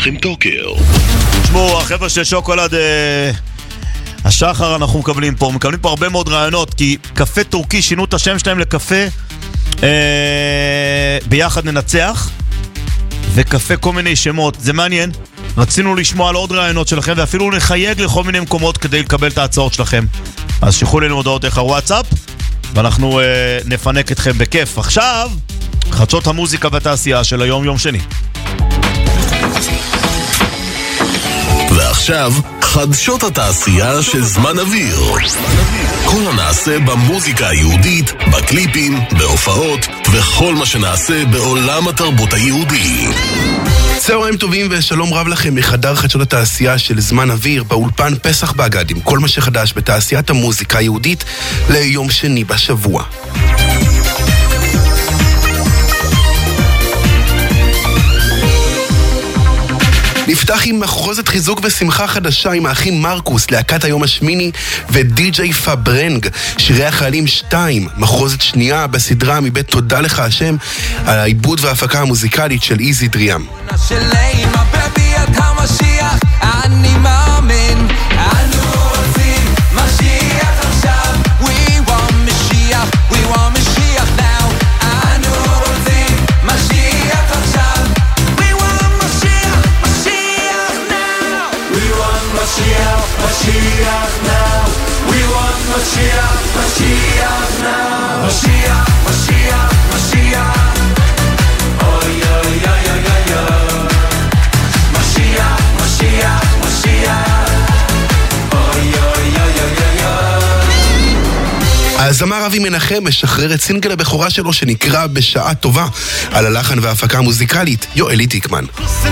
מנחם טוקר. תשמעו, החבר'ה של שוקולד השחר אנחנו מקבלים פה הרבה מאוד רעיונות, כי קפה טורקי שינו את השם שלהם לקפה ביחד ננצח, וקפה כל מיני שמות. זה מעניין, רצינו לשמוע על עוד רעיונות שלכם, ואפילו נחייג לכל מיני מקומות כדי לקבל את ההצעות שלכם. אז שחררו לנו הודעות דרך הוואטסאפ, ואנחנו נפנק אתכם בכיף. עכשיו, חדשות המוזיקה והתעשייה של היום, יום שני. ועכשיו, חדשות התעשייה של זמן אוויר. כל הנעשה במוזיקה היהודית, בקליפים, בהופעות, וכל מה שנעשה בעולם התרבות היהודי. צהריים טובים ושלום רב לכם מחדר חדשות התעשייה של זמן אוויר באולפן פסח באגד עם כל מה שחדש בתעשיית המוזיקה היהודית ליום שני בשבוע. נפתח עם מחרוזת חיזוק ושמחה חדשה עם האחים מרקוס, להקת היום השמיני ודי-ג'יי פברנג, שירי החיילים 2, מחרוזת שנייה בסדרה מבית תודה לך השם, על העיבוד וההפקה המוזיקלית של איזי דריאם. אני מאמין, אנו רוצים משיח עכשיו. We want משיח, we want משיח now. אנו רוצים משיח עכשיו. We want משיח, משיח now. We want משיח, משיח now. We want משיח, משיח now. משיח, משיח, משיח. אוי אוי אוי אוי אוי. משיח, משיח, משיח. אוי אוי אוי אוי אוי. הזמר אבי מנחם משחרר את סינגל הבכורה שלו שנקרא בשעה טובה, על הלחן וההפקה המוזיקלית יואלי תיקמן.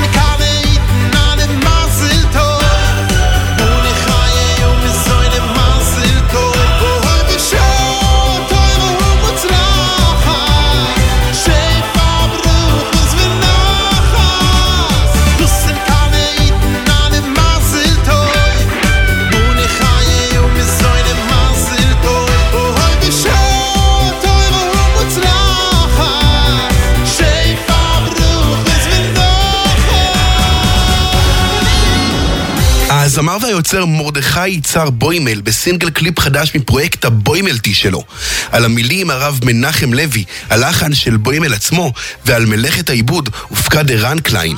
הזמר והיוצר מרדכי יצהר בוימל בסינגל קליפ חדש מפרויקט הבוימלטי שלו. על המילים הרב מנחם לוי, הלחן של בוימל עצמו, ועל מלאכת העיבוד הופקד ערן קליין.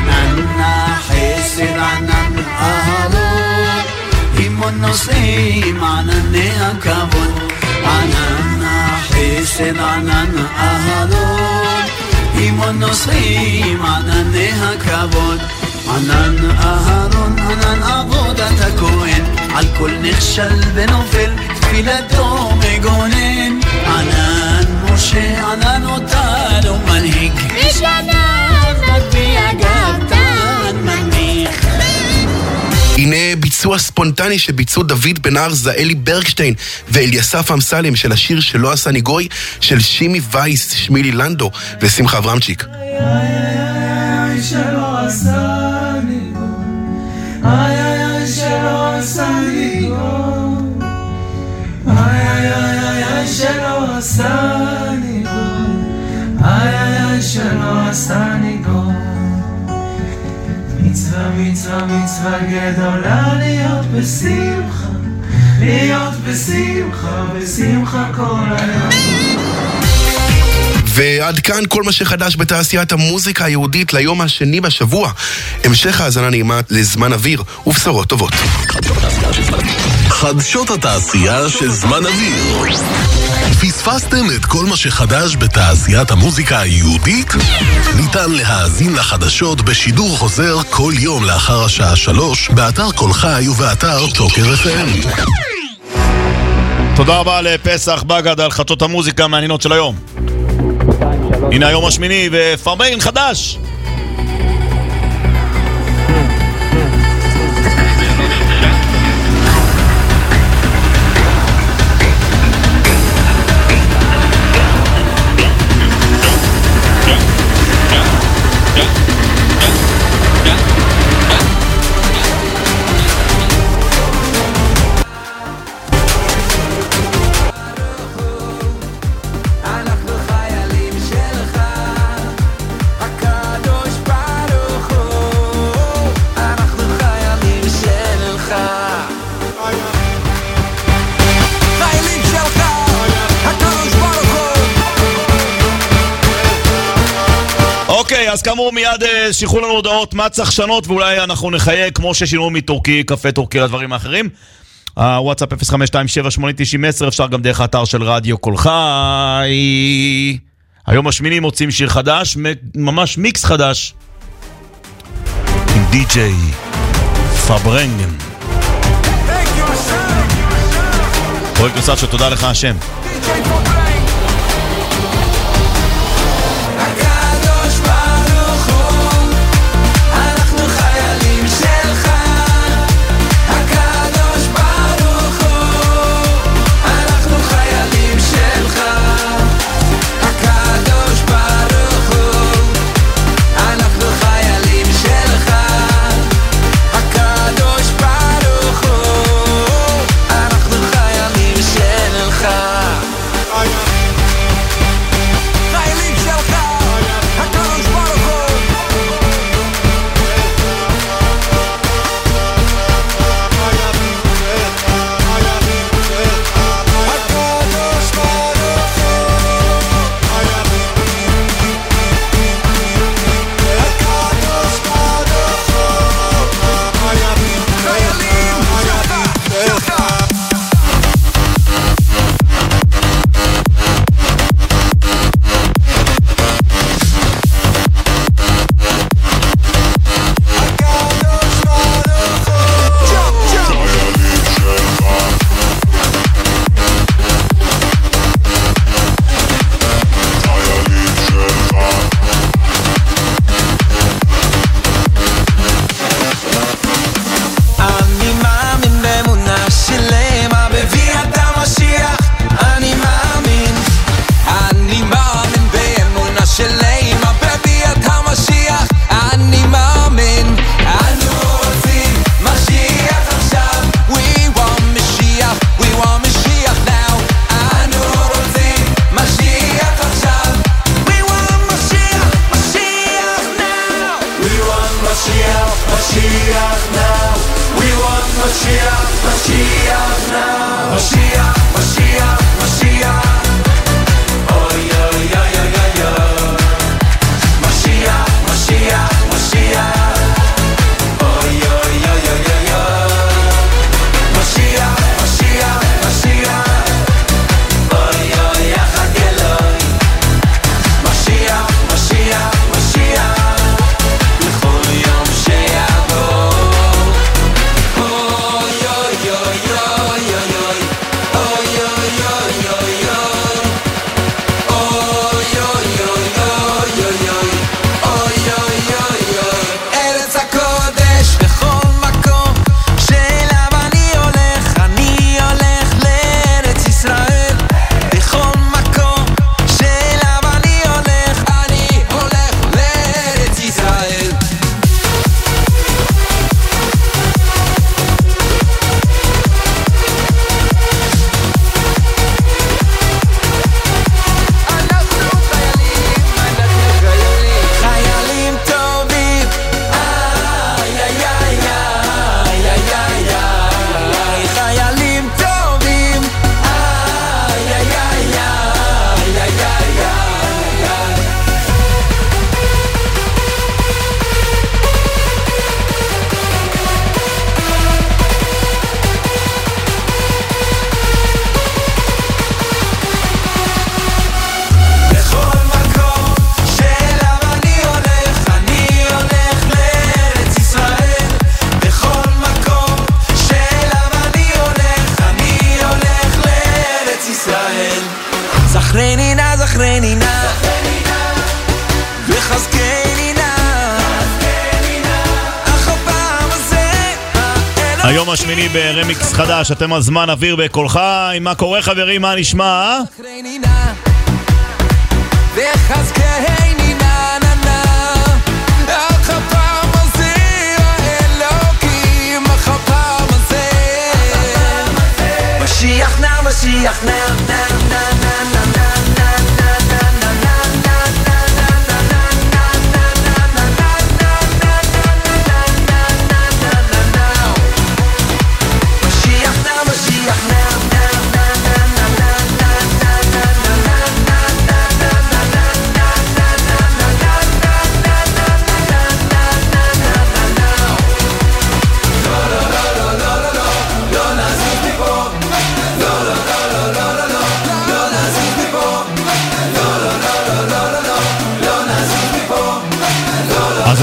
ענן אהרון, ענן עבודת הכהן, על כל נכשל ונופל, תפילתו מגונן. ענן משה, ענן אותנו מנהיג, משלב מטביע גבתן מנמיך. הנה ביצוע ספונטני שביצעו דוד בן-אר, זאלי ברגשטיין ואליסף אמסלם של השיר שלא עשה ניגוי של שימי וייס, שמילי לנדו ושמחה אברמצ'יק. שלא עשה ניגוי, איי איי איי שלא עשה ניגוי, איי איי איי איי שלא עשה ניגוי, איי איי איי שלא עשה ניגוי. מצווה מצווה מצווה גדולה להיות בשמחה, להיות בשמחה, בשמחה כל היום. ועד כאן כל מה שחדש בתעשיית המוזיקה היהודית ליום השני בשבוע. המשך האזנה נעימה לזמן אוויר ובשורות טובות. חדשות התעשייה של זמן אוויר. פספסתם את כל מה שחדש בתעשיית המוזיקה היהודית? ניתן להאזין לחדשות בשידור חוזר כל יום לאחר השעה 3 באתר כל חי ובאתר טוקר FM. תודה רבה לפסח באגד על חדשות המוזיקה המעניינות של היום. הנה היום השמיני ופרביין חדש. אנחנו חיילים שלך, הקדוש ברוך אוקיי, אז כאמור מיד שחררו לנו הודעות מה צריך שנות, ואולי אנחנו נחייג כמו ששינו מטורקי, קפה טורקי לדברים האחרים. הוואטסאפ 0527-8090-10, אפשר גם דרך האתר של רדיו כל חי. היום השמיני מוצאים שיר חדש, ממש מיקס חדש עם די-ג'יי פברנגן. פרויקט נוסף שתודה לך השם. היום השמיני ברמיקס חדש, אתם הזמן אוויר בכל חי. מה קורה חברים, מה נשמע? משיח נא, משיח נא,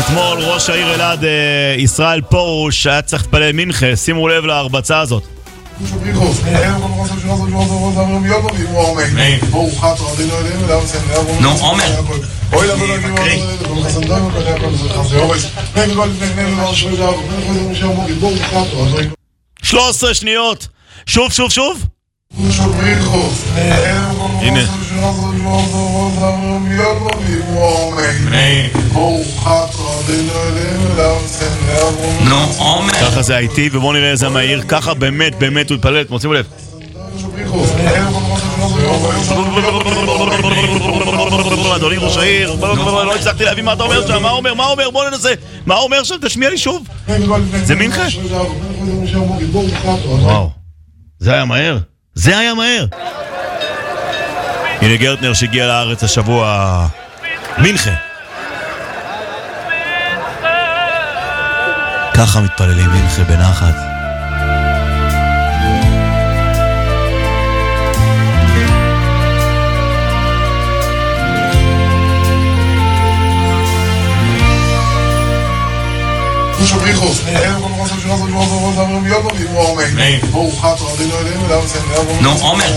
אתמול ראש העיר אלעד ישראל פרוש היה צריך להתפלל מנחה, שימו לב להרבצה הזאת. נו, עומר. 13 שניות. שוב. הנה. נו, עומר. ככה זה איתי, ובואו נראה איזה מהיר. ככה באמת הוא התפלל. שימו לב. אדוני ראש העיר, לא הצלחתי להבין מה אתה אומר שם. מה אומר? בוא ננסה. מה אומר שם? תשמיע לי שוב. זה מנחה? וואו. זה היה מהר. הנה גרטנר שהגיע לארץ השבוע. מנחה. ככה מתפללים מנחה בנחת. נו, עומר.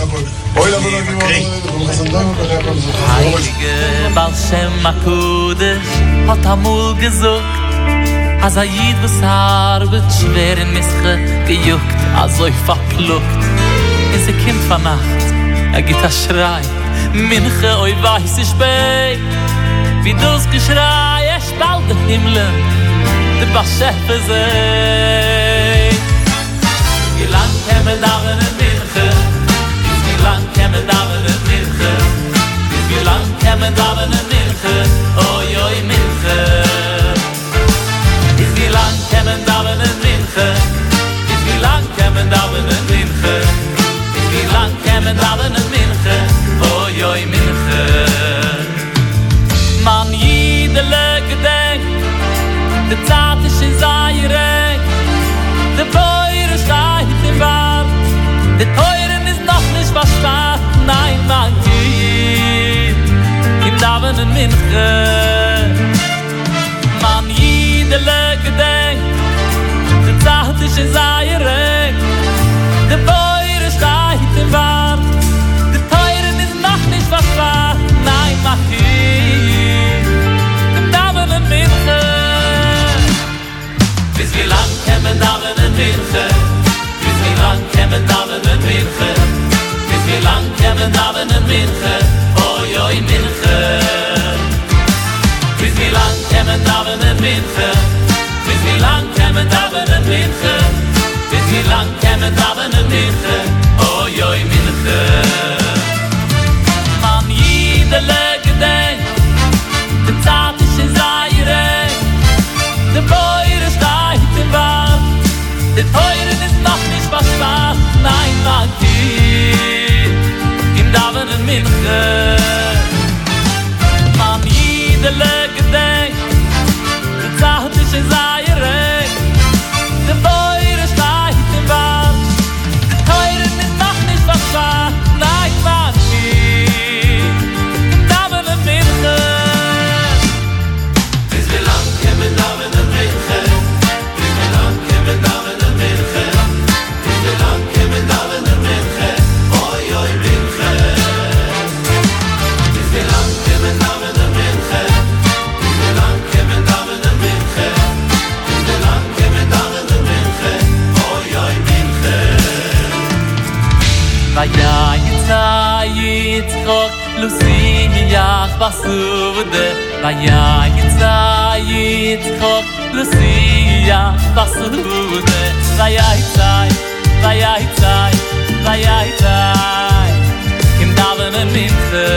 Heilige Baal Shem HaKodesh hat amul gesucht Als Yid was arbeit schwer in Mische gejuckt Also verpluckt Is Kind von Nacht geht Schrei Minche oi weiß ich bei Wie du's Geschrei spalt den Himmel Der Baal Shem sei Wie lang kämen darin in Minche Wie lang kämen darin in Minche Wie lang kämen darin in Minche Oi oi Minche Wie lang kämen darin in Minche Wie lang kämen darin in Minche Wie lang kämen darin in Minche Oi oi Minche Man jidele gedenkt De Zeit ist in Zairek De Beure steigt im Wald De Teuren ist noch nicht verstaat Nein, man geht Im Daven in Minche Man jidele gedenkt De Zeit ist in Zairek De Beure steigt im Wald De Teuren ist noch nicht verstaat Nein, man geht Im Daven in Minche Bis wie lang kämen Daven in Minche Bis wie lang kämen Daven in Minche Bis wie lang kämen Daven in Minche Oi oi Minche Bis wie lang kämen Daven in Minche Bis wie lang kämen Daven in Minche Bis wie lang kämen Daven in Minche Oi oi Minche Man jidele gedenkt De Zeit ist in Zairek De Beure steigt im Wald De Teuren ist noch nicht verstaat Nein, man geht Im Daven in Minche Man jidele gedenkt De Zeit ist in Zairek De Beure steigt im Wald De Teuren ist noch nicht verstaat Nein, man geht Im Daven in Minche Bis wie lang kämen Daven in Minche Bis wie lang kämen Daven in Minche Bis wie lang kämen Daven in Minche Oi oi Minche Bis wie lang kämen Daven in Minche Bis wie lang kämen Daven in Minche Bis wie lang kämen Daven in Minche Oi oi Minche Vayitzayitchok Lusiach basude Vayitzayitchok Lusiach basude Vayitzay Kim Daven in Minche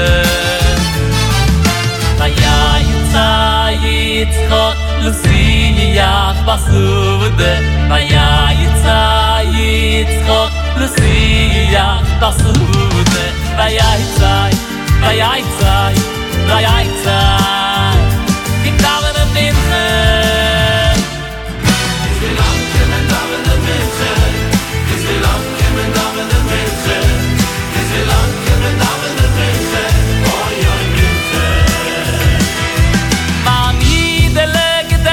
Vayitzayitchok Lusiach basude Vayitzayitchok Lusiach basude Vayitzay Kim Daven in Minche Bis wie lang kämen Daven in Minche Bis wie lang kämen Daven in Minche Bis wie lang kämen Daven in Minche Oi oi Minche Man jidele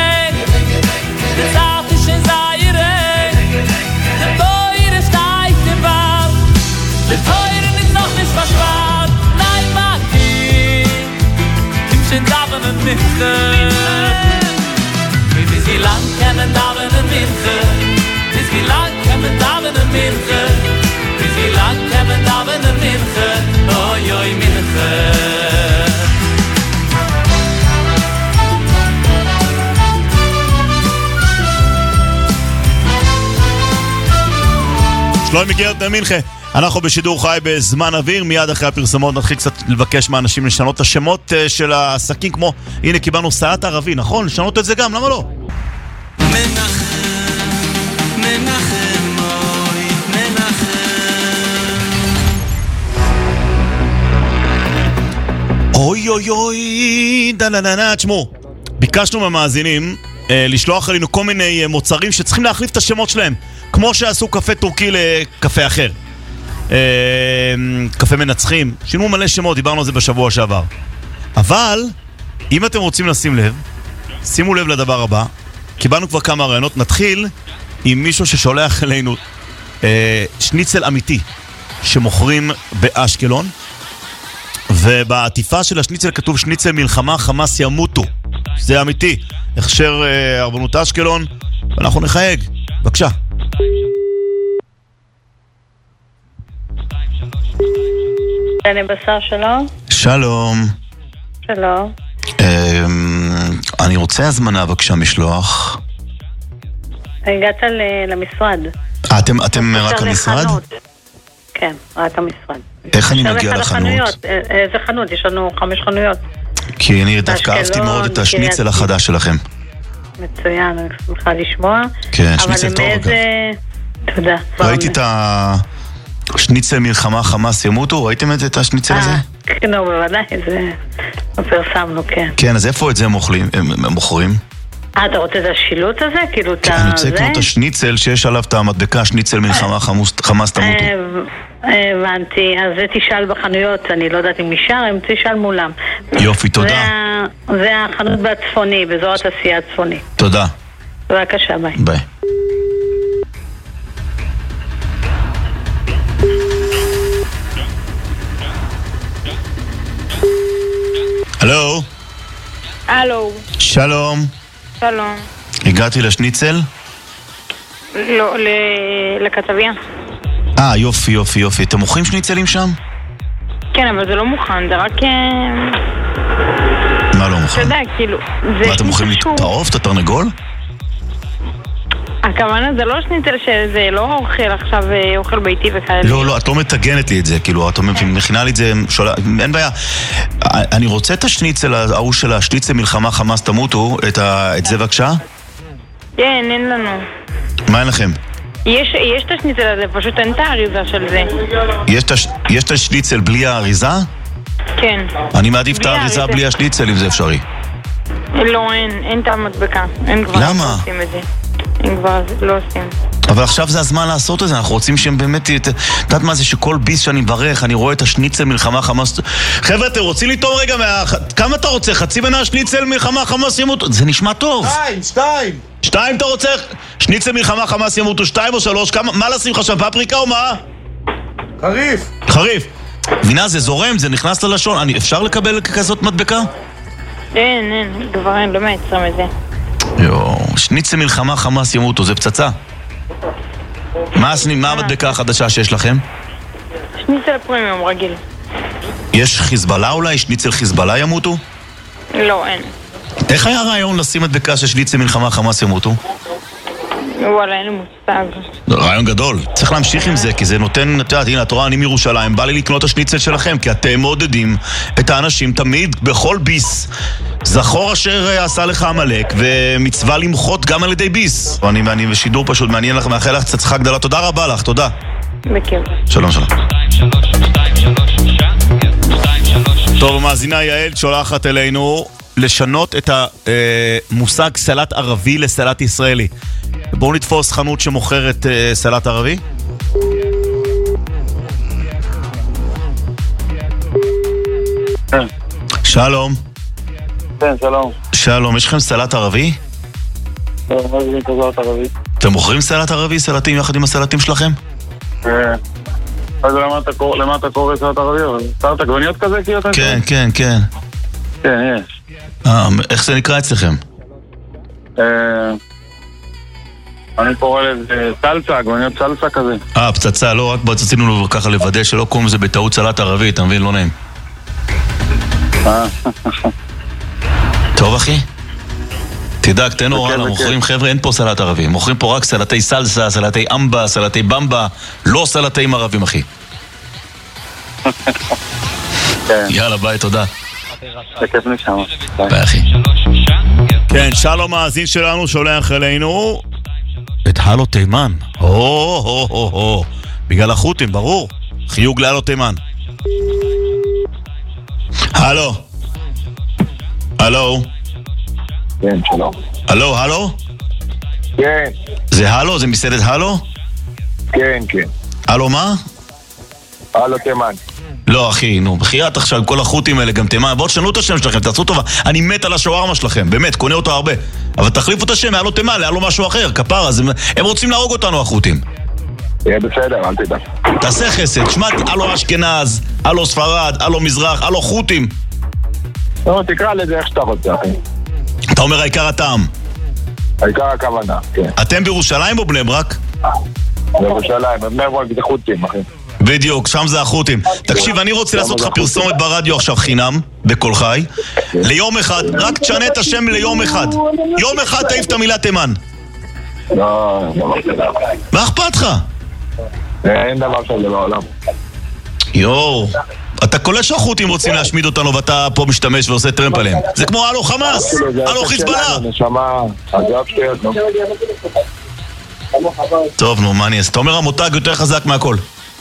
Minche. Wie lang kann man da in Minche? Wie lang kann man da in Minche? Wie lang kann man da in Minche? Oi, oi, Minche. שלומי גרטנר מינכה, אנחנו בשידור חי בזמן אוויר, מיד אחרי הפרסמות נתחיל קצת לבקש מאנשים לשנות את השמות של העסקים, כמו, הנה קיבלנו סלט ערבי, נכון? לשנות את זה גם, למה לא? אוי אוי אוי, דנננה, תשמעו, ביקשנו מהמאזינים לשלוח עלינו כל מיני מוצרים שצריכים להחליף את השמות שלהם, כמו שעשו קפה טורקי לקפה אחר, קפה מנצחים, שינו מלא שמות, דיברנו על זה בשבוע שעבר. אבל אם אתם רוצים לשים לב, שימו לב לדבר הבא, קיבלנו כבר כמה רעיונות. נתחיל עם מישהו ששולח אלינו שניצל אמיתי שמוכרים באשקלון, ובעטיפה של השניצל כתוב שניצל מלחמה חמאס ימותו. זה אמיתי, הכשר הרבנות אשקלון, ואנחנו נחייג. בבקשה. אני בשר שלום. שלום. שלום. אני רוצה הזמנה בבקשה משלוח. הגעת למשרד. אתם רק המשרד? כן, רק המשרד. איך אני מגיע לחנות? איזה חנות? יש לנו 5 חנויות. כי אני דווקא אהבתי מאוד את השניצל החדש שלכם. מצוין, אני שמחה לשמוע. כן, שניצל טוב אגב. תודה. ראיתי את השניצל מלחמה חמאס ימותו, ראיתם את השניצל הזה? כן, בוודאי, זה פרסמנו, כן. כן, אז איפה את זה מוכרים? אתה רוצה את השילוט הזה? כאילו את זה? אני רוצה לקנות את השניצל שיש עליו את המדבקה שניצל מלחמה חמאס תמותו. הבנתי, אז זה תשאל בחנויות, אני לא יודעת אם נשאר, הם תשאל מולם. יופי, תודה. זה החנות בצפוני, באזור התעשייה הצפוני. תודה. בבקשה, ביי. ביי. הלו. הלו. שלום. שלום. הגעתי לשניצל? לא, לכתביה. יופי, יופי, יופי. אתם מוכרים שניצלים שם? כן, אבל זה לא מוכן, זה רק... מה לא מוכן? אתה יודע, כאילו... מה, אתם מוכרים לי את העוף, את התרנגול? הכוונה זה לא שניצל שזה לא אוכל עכשיו, אוכל ביתי וכאלה. לא, לא, את לא מתגנת לי את זה, כאילו, את מכינה לי את זה, אין בעיה. אני רוצה את השניצל, ההוא של השניצל מלחמה חמאס תמותו, את זה בבקשה? כן, אין לנו. מה אין לכם? יש את השניצל הזה, פשוט אין את האריזה של זה. יש את השניצל בלי האריזה? כן. אני מעדיף את האריזה בלי השניצל, אם זה אפשרי. לא, אין את המדבקה. למה? עושים את זה. הם כבר לא עושים. אבל עכשיו זה הזמן לעשות את זה, אנחנו רוצים שהם באמת... יודעת מה זה שכל ביס שאני מברך, אני רואה את השניצל מלחמה חמאס... חבר'ה, אתם רוצים לטעום רגע כמה אתה רוצה? חצי מנה שניצל מלחמה חמאס ימותו? זה נשמע טוב. 2 אתה רוצה? שניצל מלחמה חמאס ימותו 2 או 3? מה לשים לך שם? פפריקה או מה? חריף. מבינה, זה זורם, זה נכנס ללשון. אפשר לקבל כזאת מדבקה? אין, כבר אין, לא מייצרים את זה. שניצל מלחמה חמאס ימותו, זה פצצה. מה המדבקה החדשה שיש לכם? שניצל פרימיום רגיל. יש חיזבאללה אולי? שניצל חיזבאללה ימותו? לא, אין. איך היה רעיון לשים מדבקה של שניצל מלחמה חמאס ימותו? וואלה, אין לי מושג. רעיון גדול. צריך להמשיך עם זה, כי זה נותן, את יודעת, הנה, את רואה, אני מירושלים, בא לי לקנות את השניצל שלכם, כי אתם מעודדים את האנשים תמיד, בכל ביס. זכור אשר עשה לך המלאק, ומצווה למחות גם על ידי ביס. אני בשידור פשוט מעניין לך, מאחל לך צצחה גדולה. תודה רבה לך, תודה. בכיף. שלום. טוב, המאזינה יעל שולחת אלינו לשנות את המושג סלט ערבי לסלט ישראלי. בואו נתפוס חנות שמוכרת סלט ערבי. שלום. כן, שלום. שלום, יש לכם סלט ערבי? לא, מה זה סלט ערבי? אתם מוכרים סלט ערבי, סלטים יחד עם הסלטים שלכם? אז למה אתה קורא סלט ערבי? סלט עגבניות כזה? כן. כן, יש. איך זה נקרא אצלכם? אני קורא לזה סלסה, עגבניות סלסה כזה. פצצה, לא, רק רצינו ככה לוודא שלא קוראים לזה בטעות סלט ערבי, אתה מבין? לא נעים. טוב אחי? תדאג, תנו הלאה, מוכרים חבר'ה, אין פה סלט ערבי, מוכרים פה רק סלטי סלסה, סלטי אמבה, סלטי במבה, לא סלטים ערבים אחי. יאללה ביי, תודה. בכיף נשמה. ביי אחי. כן, שלום מאזין שלנו שולח אלינו את הלו תימן. בגלל החות'ים, ברור. חיוג להלו תימן. הלו. הלו. כן, שלום. הלו, הלו? כן. זה הלו? זה מסעדת הלו? כן, כן. הלו מה? הלו תימן. לא אחי, נו, בחייאת עכשיו עם כל החות'ים האלה גם תימן. בואו תשנו את השם שלכם, תעשו טובה. אני מת על השווארמה שלכם, באמת, קונה אותו הרבה. אבל תחליפו את השם, הלו תימן, הלו משהו אחר, כפרה, הם רוצים להרוג אותנו החות'ים. יהיה בסדר, אל תדע. תעשה חסד, שמע, הלו אשכנז, הלו ספרד, הלו מזרח, הלו חות'ים. לא, תקרא לזה איך שאתה רוצה, אחי. אתה אומר העיקר הטעם. העיקר הכוונה, כן. אתם בירושלים או בני ברק? בירושלים, בני ברק זה חות'ים, אחי. בדיוק, שם זה החות'ים. תקשיב, אני רוצה לעשות לך פרסומת ברדיו עכשיו חינם, בכל חי, ליום אחד, רק תשנה את השם ליום אחד. יום אחד תעיף את המילה תימן. לא, מה אכפת לך? אין דבר כזה בעולם. יואו, אתה קולט שהחות'ים רוצים להשמיד אותנו ואתה פה משתמש ועושה טרמפ עליהם. זה כמו הלו חמאס, הלו חיזבאללה. טוב, נו, מה אני אעשה? אתה אומר המותג יותר חזק מהכל.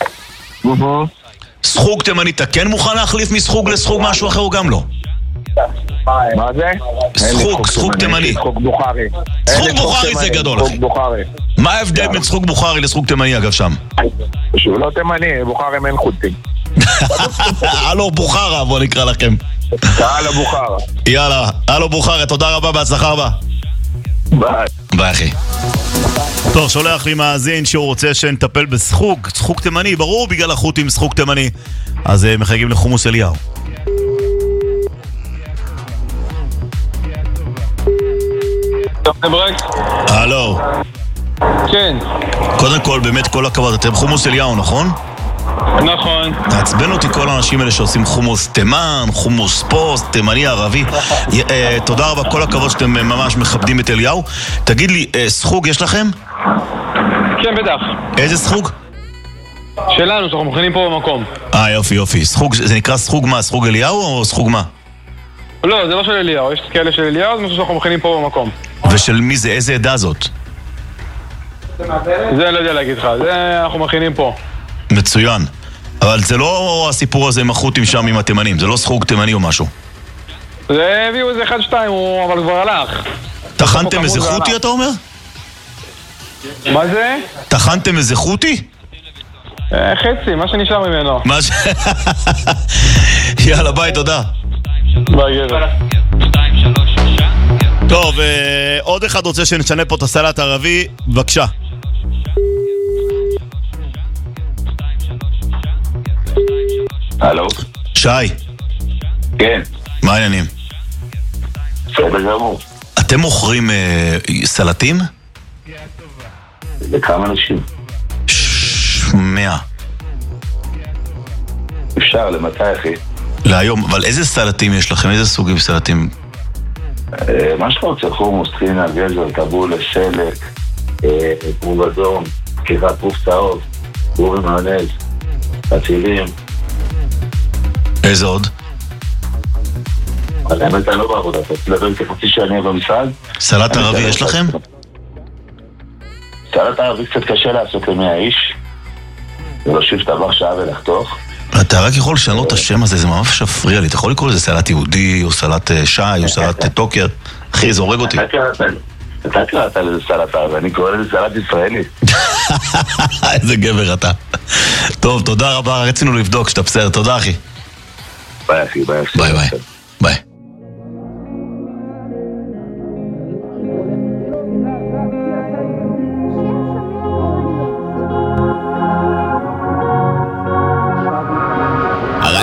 סחוג תימני, אתה כן מוכן להחליף מסחוג לסחוג משהו אחר או גם לא? מה זה? סחוג תימני. סחוג בוכרי. סחוג בוכרי זה גדול אחי. מה ההבדל בין סחוג בוכרי לסחוג תימני אגב שם? שהוא לא תימני, בוכרי אין חות'ים. הלו בוכרה, בוא נקרא לכם. הלו בוכרה. יאללה, הלו בוכרה, תודה רבה, בהצלחה רבה. ביי. ביי אחי. טוב, שולח לי מאזין שהוא רוצה שנטפל בסחוג, סחוג תימני, ברור בגלל החות'ים סחוג תימני. אז מחייגים לחומוס אליהו. הלו. כן. קודם כל, באמת כל הכבוד, אתם חומוס אליהו, נכון? נכון. תעצבן אותי כל האנשים האלה שעושים חומוס תימן, חומוס פוסט, תימני ערבי. תודה רבה, כל הכבוד שאתם ממש מכבדים את אליהו. תגיד לי, סחוג יש לכם? כן, בטח. איזה סחוג? שלנו, שאנחנו מכינים פה במקום. יופי, יופי. סחוג, זה נקרא סחוג מה? סחוג אליהו או סחוג מה? לא, זה לא של אליהו. יש כאלה של אליהו, זה משהו שאנחנו מכינים פה במקום. ושל מי זה? איזה עדה זאת? זה לא יודע להגיד לך, זה אנחנו מכינים פה. מצוין. אבל זה לא הסיפור הזה עם החות'ים שם עם התימנים, זה לא סחוג תימני או משהו. זה הביאו איזה 1-2, אבל כבר הלך. תחנתם איזה חותי אתה אומר? מה זה? תחנתם איזה חותי? חצי, מה שנשאר ממנו. יאללה ביי, תודה. ביי גבר. טוב, עוד אחד רוצה שנשנה פה את הסלט הערבי, בבקשה. הלו? שי. כן. מה העניינים? בסדר גמור. אתם מוכרים סלטים? לכמה אנשים? 100. אפשר, למתי אחי? להיום, אבל איזה סלטים יש לכם? איזה סוגים סלטים? מה שאתה רוצה, חומוס, טחינה, גזר, טבולה, שלק, פרוב אדום, כיפה פרוב צהוב, פרוב מיונז, חצילים. איזה עוד? אבל האמת אני לא בעבודה, אתה תדבר כחצי שאני במשרד. סלט ערבי יש לכם? סלט ערבי קצת קשה לעשות ל100 איש, ולהושיב את עבר שעה ולחתוך. אתה רק יכול לשנות את השם הזה, זה ממש שפריע לי. אתה יכול לקרוא לזה סלט יהודי, או סלט שי, או סלט טוקר. אחי, זה הורג אותי. אתה קראת לזה סלט ערבי, אני קורא לזה סלט ישראלי. איזה גבר אתה. טוב, תודה רבה, רצינו לבדוק שאתה בסדר. תודה אחי. ביי אחי, ביי. ביי ביי. ביי.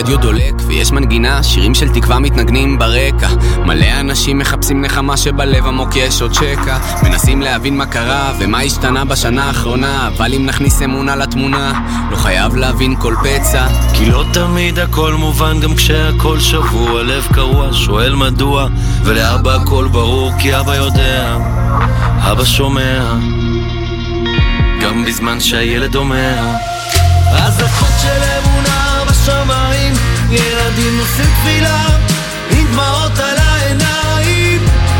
הרדיו דולק ויש מנגינה, שירים של תקווה מתנגנים ברקע. מלא אנשים מחפשים נחמה שבלב עמוק יש עוד שקע, מנסים להבין מה קרה ומה השתנה בשנה האחרונה, אבל אם נכניס אמונה לתמונה לא חייב להבין כל פצע, כי לא תמיד הכל מובן גם כשהכל שבוע, לב קרוע שואל מדוע, ולאבא הכל ברור כי אבא יודע, אבא שומע גם בזמן שהילד אומר. הזעקות של אמונה בשמיים, ילדים נושאים תפילה עם דמעות על העיניים,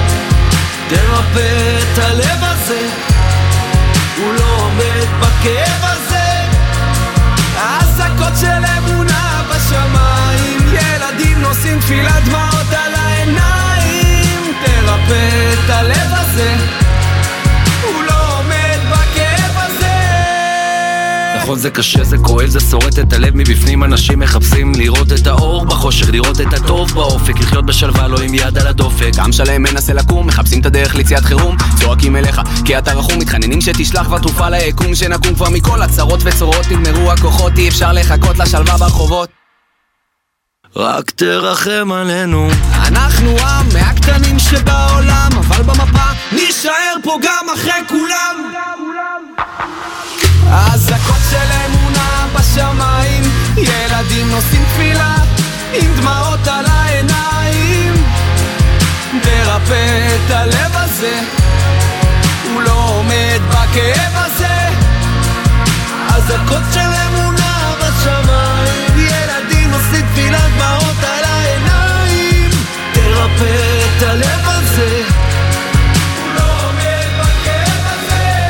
תרפא את הלב הזה, הוא לא עומד בכאב הזה. הזעקות של אמונה בשמיים, ילדים נושאים תפילה דמעות על העיניים, תרפא את הלב הזה, הוא לא עומד בכאב הזה. נכון זה קשה, זה כואב, זה שורט את הלב מבפנים, אנשים מחפשים לראות את האור בחושך, לראות את הטוב באופק, לחיות בשלווה לא עם יד על הדופק. עם שלם מנסה לקום, מחפשים את הדרך ליציאת חירום, צועקים אליך כי אתה רחום, מתחננים שתשלח והתרופה ליקום, שנקום כבר מכל הצרות וצורות, נגמרו הכוחות, אי אפשר לחכות לשלווה ברחובות, רק תרחם עלינו. אנחנו עם מהקטנים שבעולם, אבל במפה נשאר פה גם אחרי כולם. הזעקות של אמונה בשמיים, ילדים נושאים תפילה עם דמעות על העיניים, תרפא את הלב הזה, הוא לא עומד בכאב הזה. הזעקות של אמונה בשמיים, ילדים נושאים תפילה דמעות על העיניים, תרפא את הלב הזה, הוא לא עומד בכאב הזה.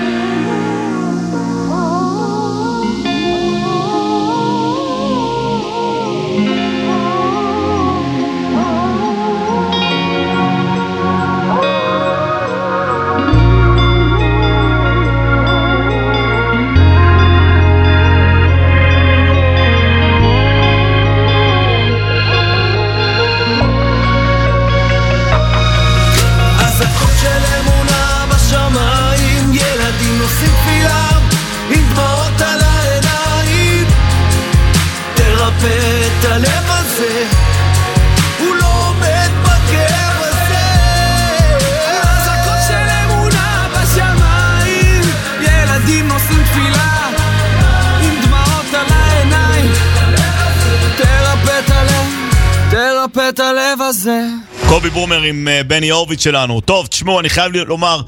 את הלב הזה, הוא לא עומד בכאב הזה. הזעקות של אמונה בשמיים, ילדים נושאים תפילה עם דמעות על העיניים, תרפא את הלב, תרפא את הלב הזה. קובי בומר עם בני הורוביץ שלנו. טוב, תשמעו, אני חייב לומר,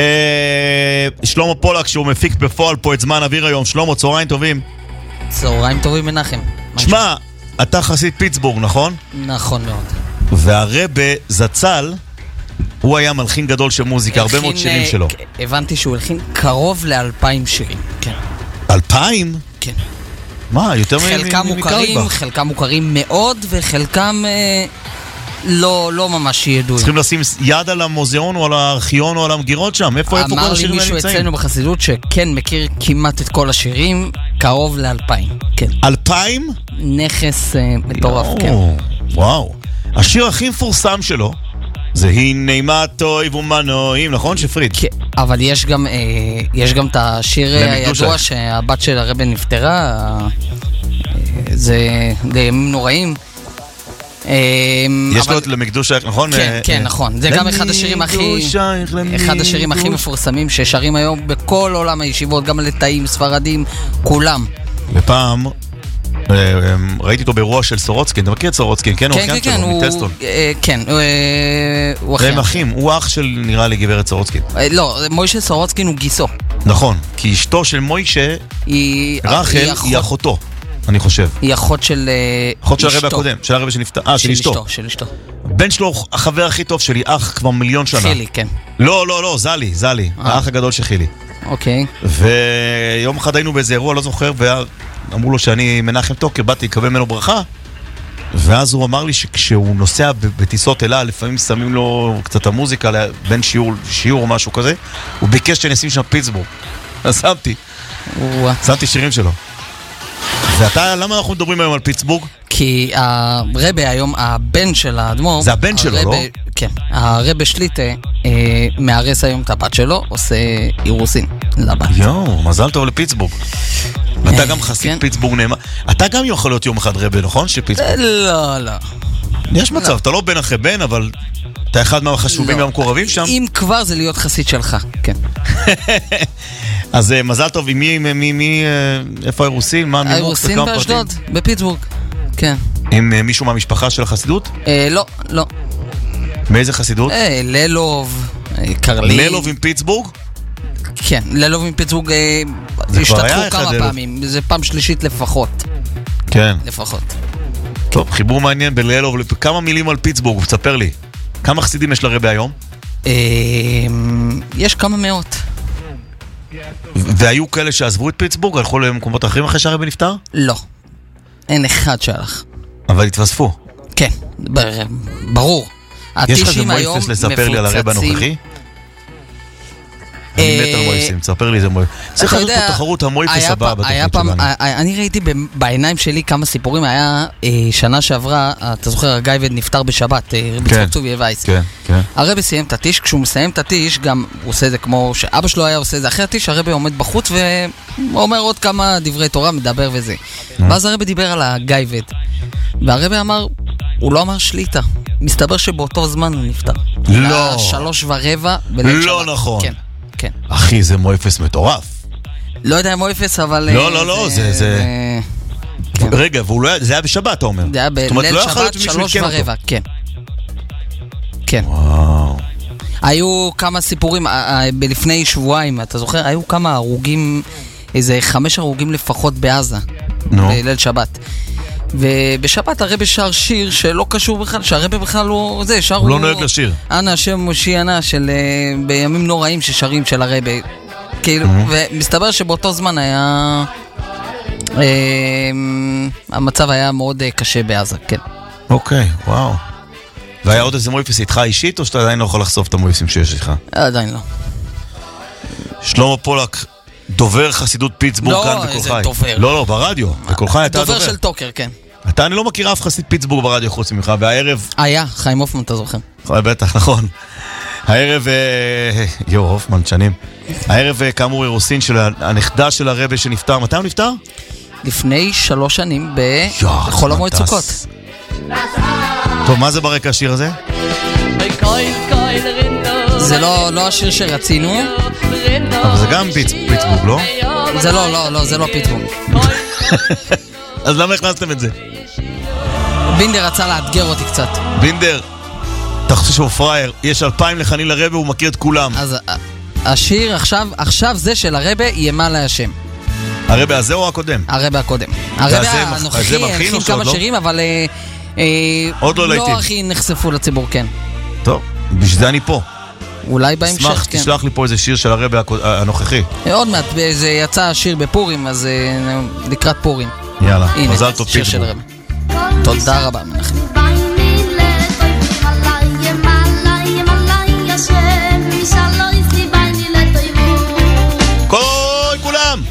שלמה פולק שהוא מפיק בפועל פה את זמן אוויר היום. שלמה, צהריים טובים. צהריים טובים מנחם. תשמע, אתה חסיד פיטסבורג, נכון? נכון מאוד. והרבה זצ"ל, הוא היה מלחין גדול של מוזיקה, הרבה מאוד שירים שלו. הבנתי שהוא הלחין קרוב ל2,000 שירים, כן. 2,000? כן. מה, יותר חלקם מוכרים, חלקם מוכרים מאוד, וחלקם לא ממש ידועים. צריכים לשים יד על המוזיאון או על הארכיון או על המגירות שם. איפה כל השירים האלה נמצאים? אמר לי מישהו אצלנו בחסידות שכן מכיר כמעט את כל השירים, קרוב ל2,000. כן. 2,000? נכס מטורף, כן. וואו. השיר הכי מפורסם שלו זה הנה מה טוב ומנועים, נכון שפריד? כן, אבל יש גם את השיר הידוע שהבת של הרבי נפטרה, זה לימים נוראים. יש לו את למקדוש, נכון? כן, נכון. זה גם אחד השירים הכי מפורסמים ששרים היום בכל עולם הישיבות, גם לתאים, ספרדים, כולם. בפעם ראיתי אותו באירוע של סורוצקין. אתה מכיר את סורוצקין? כן, הוא אחיין שלו, מטסטון. כן, הוא אחיין. והם אחים, הוא אח של נראה לי גברת סורוצקין. לא, מוישה סורוצקין הוא גיסו. נכון, כי אשתו של מוישה, רחל, היא אחותו. אני חושב. היא אחות של אחות של הרבי הקודם, של הרבי שנפטר. של אשתו. של אשתו. בן שלו, החבר הכי טוב שלי, אח כבר 1,000,000 שנה. חילי, כן. לא, זלי, האח הגדול של חילי. אוקיי. ויום אחד היינו באיזה אירוע, לא זוכר, ואמרו לו שאני מנחם טוקר, באתי לקבל ממנו ברכה, ואז הוא אמר לי שכשהוא נוסע בטיסות אלה, לפעמים שמים לו קצת המוזיקה בין שיעור או משהו כזה, הוא ביקש שנשים שם פיטסבורג. אז שמתי שירים שלו. ואתה, למה אנחנו מדברים היום על פיטסבורג? כי הרבי היום, הבן של האדמו"ר, זה הבן שלו, לא? כן, הרבי שליטה מארס היום את הבת שלו, עושה אירוסין לבת. יואו, מזל טוב לפיטסבורג. אתה גם חסיד פיטסבורג נאמן. אתה גם יכול להיות יום אחד רבה, נכון? לא, לא. יש מצב, אתה לא בן אחרי בן, אבל אתה אחד מהחשובים והמקורבים שם. אם כבר זה להיות חסיד שלך, כן. אז מזל טוב, עם מי, איפה האירוסין? האירוסין באשדוד, בפיטסבורג, כן. עם מישהו מהמשפחה של החסידות? לא, לא. מאיזה חסידות? ללוב, קרלין. ללוב עם פיטסבורג? כן, ללוב עם פיטסבורג השתתפו כמה פעמים, זה פעם שלישית לפחות. כן. לפחות. טוב, חיבור מעניין בללוב, כמה מילים על פיטסבורג, תספר לי. כמה חסידים יש לרבי היום? יש כמה מאות. והיו כאלה שעזבו את פיטסבורג, הלכו למקומות אחרים אחרי שהרבי נפטר? לא. אין אחד שהלך. אבל התווספו. כן, ברור. יש לך איזה מויפס לספר לי על הרבי הנוכחי? אני מת על מויפסים, תספר לי איזה מויפס. צריך לעשות פה תחרות המויפס הבא בתוכנית שלנו. אני ראיתי בעיניים שלי כמה סיפורים. היה שנה שעברה, אתה זוכר, הגייבד נפטר בשבת, רבי צבי וייס. הרבי סיים את הטיש, כשהוא מסיים את הטיש, גם הוא עושה את זה כמו שאבא שלו היה עושה את זה. אחרי הטיש הרבי עומד בחוץ ואומר עוד כמה דברי תורה, מדבר וזה. ואז הרבי דיבר על הגייבד. והרבי אמר, הוא לא אמר שליטה. מסתבר שבאותו זמן הוא נפטר. לא. 3:15 בליל שבת. לא נכון. כן. כן. אחי, זה מויפס מטורף. לא יודע אם מויפס, אבל... לא, זה... רגע, זה היה בשבת, אתה אומר. זה היה בליל שבת 3:15, כן. כן. וואו. היו כמה סיפורים, לפני שבועיים, אתה זוכר? היו כמה הרוגים, איזה 5 הרוגים לפחות בעזה. בליל שבת. ובשבת הרבי שר שיר שלא קשור בכלל, שהרבי בכלל לא... זה, שר הוא לא נוהג לשיר. אנא השם מושיענה של... בימים נוראים ששרים של הרבי. כאילו, ומסתבר שבאותו זמן היה... המצב היה מאוד קשה בעזה, כן. אוקיי, וואו. והיה עוד איזה מויפס איתך אישית, או שאתה עדיין לא יכול לחשוף את המויפסים שיש איתך? עדיין לא. שלמה פולק, דובר חסידות פיטסבורג כאן בקול חי. לא, ברדיו. בקול חי אתה דובר. דובר של טוקר, כן. אני לא מכיר אף חסיד פיטסבורג ברדיו חוץ ממך, והערב... היה, חיים הופמן, אתה זוכר. בטח, נכון. הערב... הופמן, שנים. הערב, כאמור, אירוסין של הנכדה של הרבי שנפטר. מתי הוא נפטר? לפני 3 שנים בחול המועד סוכות. טוב, מה זה ברקע השיר הזה? זה לא השיר שרצינו. אבל זה גם פיטסבורג, לא? זה לא פיטסבורג. אז למה הכנסתם את זה? בינדר רצה לאתגר אותי קצת. בינדר, אתה חושב שהוא פרייר, יש 2,000 לחנים לרבי, הוא מכיר את כולם. אז השיר עכשיו זה של הרבי ימה להשם. הרבי הזה או הקודם? הרבי הקודם. הרבי הנוכחי הכין כמה שירים, אבל לא הכי נחשפו לציבור, כן. טוב, בשביל זה אני פה. אולי בהמשך, כן. שמח, תשלח לי פה איזה שיר של הרבי הנוכחי. עוד מעט, זה יצא שיר בפורים, אז לקראת פורים. יאללה, מזל טוב פיטסבורג. תודה רבה, מנחם. קוי כולם!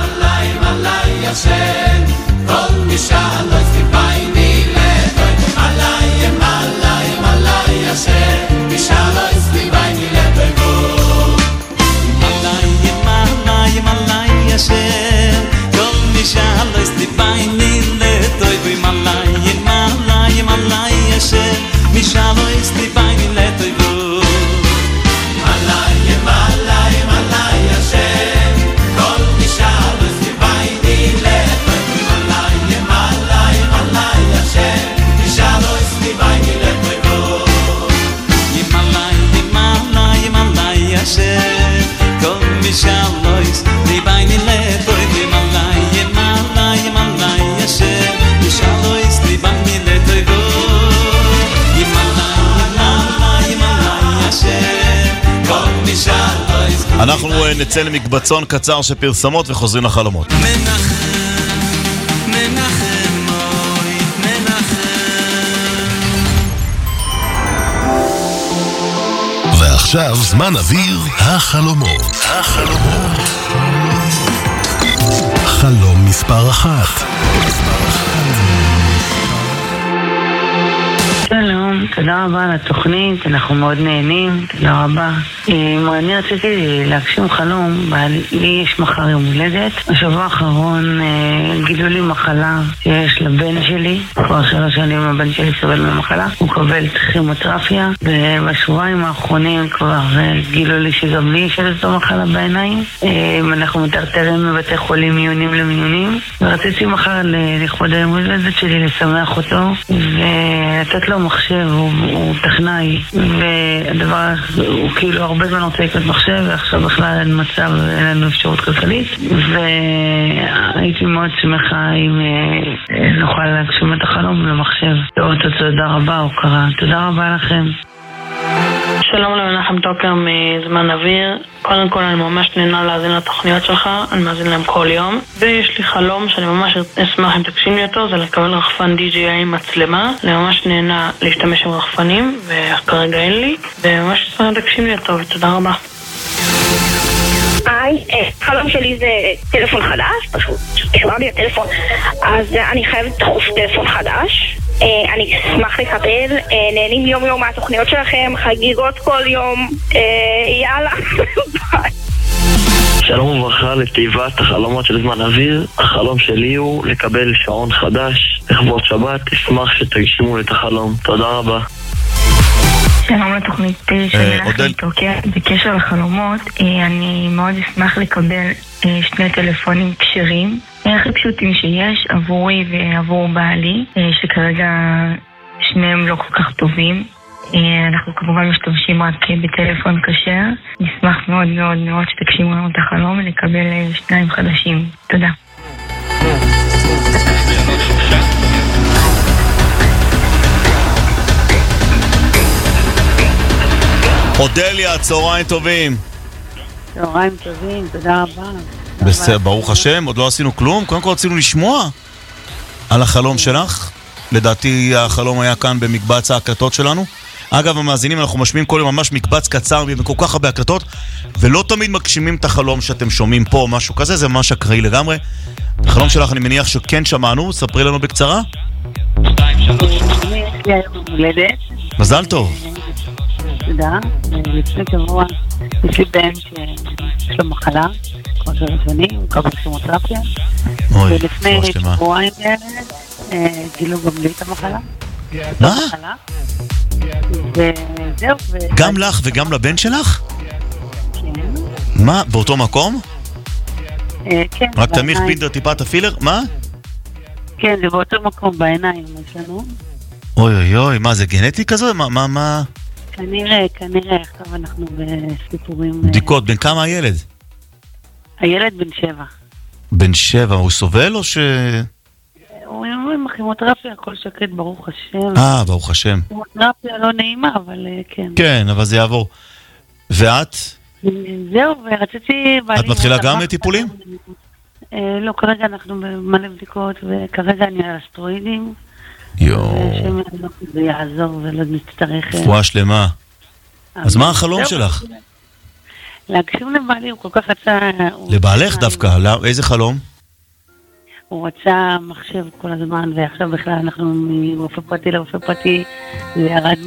אנחנו נצא למקבצון קצר של פרסמות וחוזרים לחלומות. ועכשיו זמן אוויר החלומות. חלום מספר 1. שלום, תודה רבה על התוכנית, אנחנו מאוד נהנים, תודה רבה. אני רציתי להגשים חלום, לי יש מחר יום הולדת. השבוע האחרון גילו לי מחלה שיש לבן שלי, כבר 3 שנים הבן שלי סובל ממחלה, הוא קבל כימותרפיה, ובשבועיים האחרונים כבר גילו לי שגם לי יש איזו מחלה בעיניים. אנחנו מטרטרים בבתי חולים מיונים למיונים, ורציתי מחר לכבוד היום הולדת שלי לשמח אותו, ולתת לו מחשב, הוא טכנאי, והדבר, הוא כאילו הרבה זמן רוצה לקנות מחשב, ועכשיו בכלל אין מצב, אין לנו אפשרות כלכלית, והייתי מאוד שמחה אם נוכל להגשים את החלום למחשב. תודה רבה, הוקרה. תודה רבה לכם. שלום למנחם טוקר מזמן אוויר. קודם כל אני ממש נהנה להאזין לתוכניות שלך, אני מאזין להם כל יום, ויש לי חלום שאני ממש אשמח אם תגשים לי אותו, זה לקבל רחפן DJI עם מצלמה. אני ממש נהנה להשתמש עם רחפנים, וכרגע אין לי, וממש אשמח אם תגשים לי אותו, ותודה רבה. היי, חלום שלי זה טלפון חדש, פשוט נשמע לי הטלפון, אז אני חייבת דחוף טלפון חדש. אני אשמח לקבל, נהנים יום יום מהתוכניות שלכם, חגיגות כל יום, יאללה, ביי. שלום וברכה לתיבת החלומות של זמן אוויר. החלום שלי הוא לקבל שעון חדש לכבוד שבת, אשמח שתגשימו את החלום. תודה רבה. שלום לתוכנית של מנחם טוקר. בקשר לחלומות, אני מאוד אשמח לקבל 2 טלפונים כשרים, הכי פשוטים שיש עבורי ועבור בעלי, שכרגע שניהם לא כל כך טובים. אנחנו כמובן משתמשים רק בטלפון כשר. נשמח מאוד מאוד מאוד שתגשימו לנו את החלום ולקבל 2 חדשים. תודה. אודליה, צהריים טובים. צהריים טובים, תודה רבה. בסדר, ברוך השם, עוד לא עשינו כלום. קודם כל רצינו לשמוע על החלום שלך. לדעתי החלום היה כאן במקבץ ההקלטות שלנו. אגב, המאזינים, אנחנו משמיעים כל יום ממש מקבץ קצר בכל כך הרבה הקלטות, ולא תמיד מגשימים את החלום שאתם שומעים פה או משהו כזה, זה ממש אקראי לגמרי. החלום שלך אני מניח שכן שמענו, ספרי לנו בקצרה. מזל טוב. תודה. לפני שבוע יש לי בן שיש לו מחלה, כבר 3 שנים, הוא קבל כימותרפיה, ולפני שבועיים גילו גם לי את המחלה. מה? וזהו. גם לך וגם לבן שלך? כן. מה? באותו מקום? כן. רק תמיך בינדר טיפת הפילר? מה? כן, זה באותו מקום, בעיניים יש לנו. אוי אוי אוי, מה זה גנטי כזה? מה? כנראה, עכשיו אנחנו בסיפורים... בדיקות, בין כמה הילד? הילד בן 7. בן 7, הוא סובל או ש... הוא עם הכימותרפיה, הכל שקט, ברוך השם. ברוך השם. כימותרפיה לא נעימה, אבל כן. כן, אבל זה יעבור. ואת? זהו, ורציתי... את מתחילה גם טיפולים? לא, כרגע אנחנו במלא בדיקות, וכרגע אני על אסטרואידים. זה יעזור ולא נצטרך... רפואה שלמה. אז מה החלום שלך? להגשים לבעלי, הוא כל כך רצה... לבעלך דווקא, איזה חלום? הוא רצה מחשב כל הזמן, ועכשיו בכלל אנחנו מרופא פרטי לרופא פרטי, זה ירד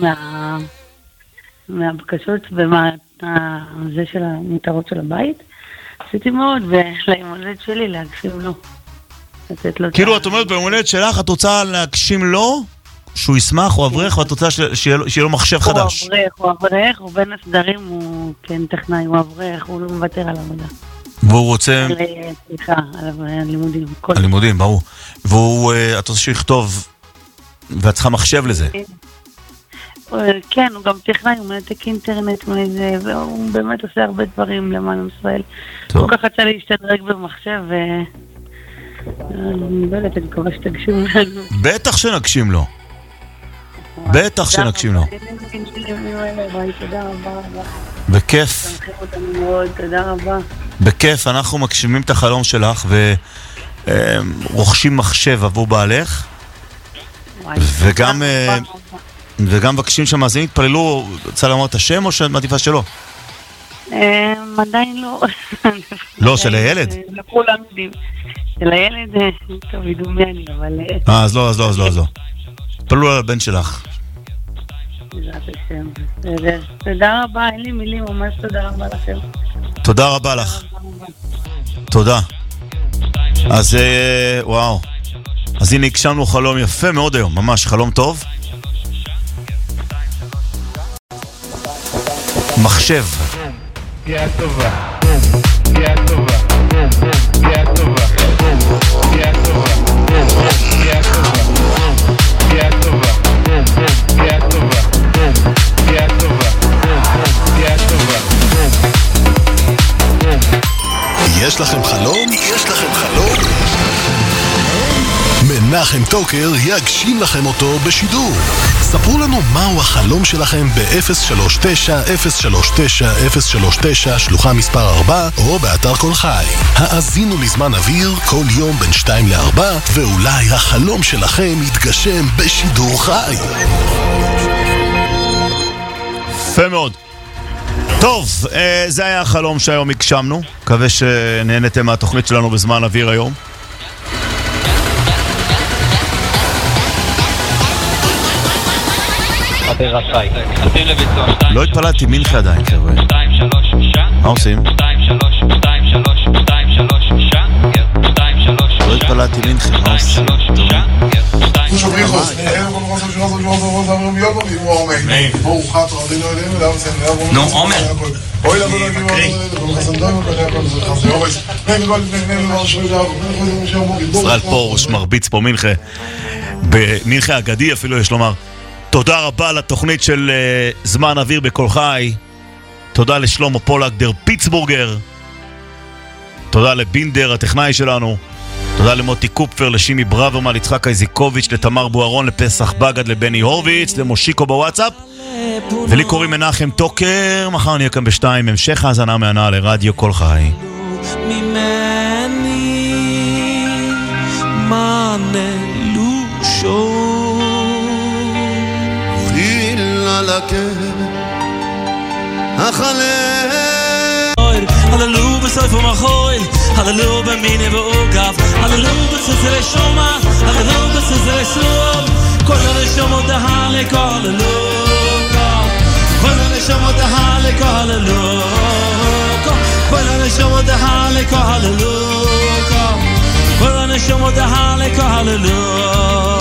מהבקשות וזה של המטרות של הבית. עשיתי מאוד, ולהימולדת שלי להגשים לו. כאילו את אומרת במולדת שלך את רוצה להגשים לו שהוא ישמח או אברך, ואת רוצה שיהיה לו מחשב חדש. הוא אברך, הוא בין הסדרים, הוא כן טכנאי, הוא אברך, הוא לא מוותר על עבודה. והוא רוצה... סליחה, על הלימודים. הלימודים, ברור. והוא, את רוצה שיכתוב ואת צריכה מחשב לזה. כן, הוא גם טכנאי, הוא מנתק אינטרנט מזה, והוא באמת עושה הרבה דברים למען עם ישראל. הוא כל כך רצה להשתדרג במחשב אני מקווה שתגשים לנו. בטח שנגשים לו. בטח שנגשים לו. תודה רבה. בכיף. תודה רבה. בכיף, אנחנו מגשימים את החלום שלך ורוכשים מחשב עבור בעלך. וגם מבקשים שהמאזינים יתפללו, רוצה לומר את השם או שאת מעדיפה שלא? עדיין לא. לא, של הילד? לא כולם יודעים. של הילד, טוב, ידומי אני, אבל... אז לא. פלו על הבן שלך. בעזרת השם. בסדר. תודה רבה, אין לי מילים, ממש תודה רבה לכם. תודה רבה לך. תודה. אז וואו. אז הנה הגשמנו חלום יפה מאוד היום, ממש חלום טוב. מחשב. יא טובה. יא טובה. יא טובה. יא טובה. יא טובה. יא טובה. יא טובה. יא טובה. יא טובה. יש לכם חלום? יש לכם חלום? מנחם טוקר יגשים לכם אותו בשידור. ספרו לנו מהו החלום שלכם ב-039-039-039 שלוחה מספר 4 או באתר כל חי. האזינו לזמן אוויר כל יום בין 2 ל-4 ואולי החלום שלכם יתגשם בשידור חי. יפה מאוד. טוב, זה היה החלום שהיום הגשמנו. מקווה שנהנתם מהתוכנית שלנו בזמן אוויר היום. לא התפלדתי מינכה עדיין, חבר'ה. מה עושים? לא התפלדתי מינכה, מה עושים? נו, עומר. ישראל פורש מרביץ פה מינכה. במינכה אגדי אפילו יש לומר. תודה רבה לתוכנית של זמן אוויר בכל חי. תודה לשלמה פולקדר פיטסבורגר. תודה לבינדר הטכנאי שלנו. תודה למוטי קופפר, לשימי ברוורמן, ליצחק איזיקוביץ', לתמר בוארון, לפסח בגד, לבני הורוביץ, למושיקו בוואטסאפ. ולי קוראים מנחם טוקר. מחר נהיה כאן ב2. המשך האזנה מהנה לרדיו כל חי. ממני מנלו שור חילה לקר החלם הללו בסוף ומחויל הללו במיני ואוגף הללו בססרי שומע הללו בססרי סום כל הנשמות ההלק הללו כל הנשמות ההלק הללו כל הנשמות ההלק הללו כל הנשמות ההלק הללו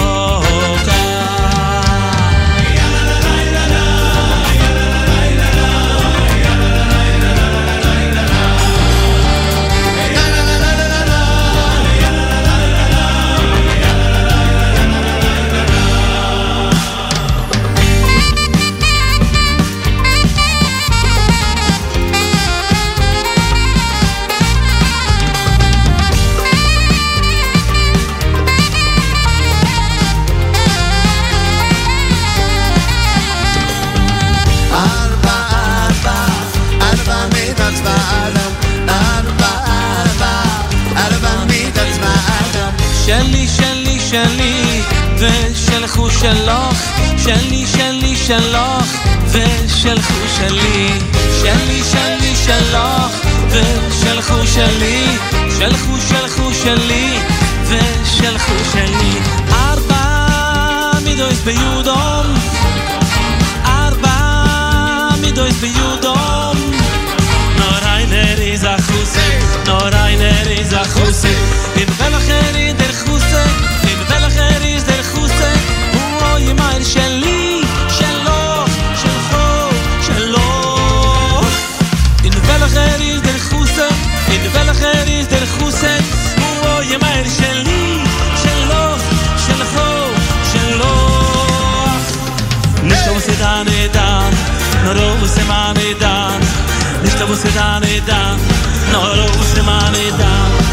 שלי ושלחו שלך שלי שלי שלך ושלחו שלי שלי שלי שלך ושלחו שלי שלחו שלחו שלי ושלחו שלי 4 מידויס ביודום 4 מידויס ביודום נור einer is a chuse nor einer is a chuse in welcher in der chuse in welcher is der chuse wo jemand sheli shelo shelcho shelo in welcher is der chuse in welcher is der chuse wo jemand sheli shelo shelcho shelo nicht was da nor was man da nicht was da nor was man da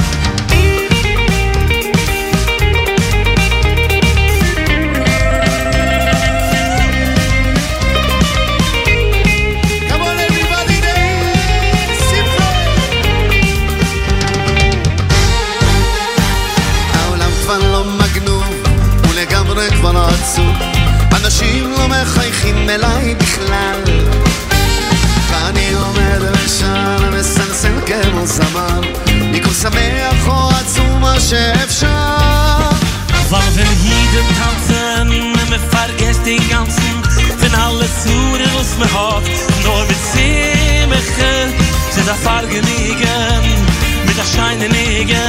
כבר עצוב אנשים לא מחייכים אליי בכלל ואני עומד ושם מסנסן כמו זמר מכוס Fargenigen mit der Scheine liegen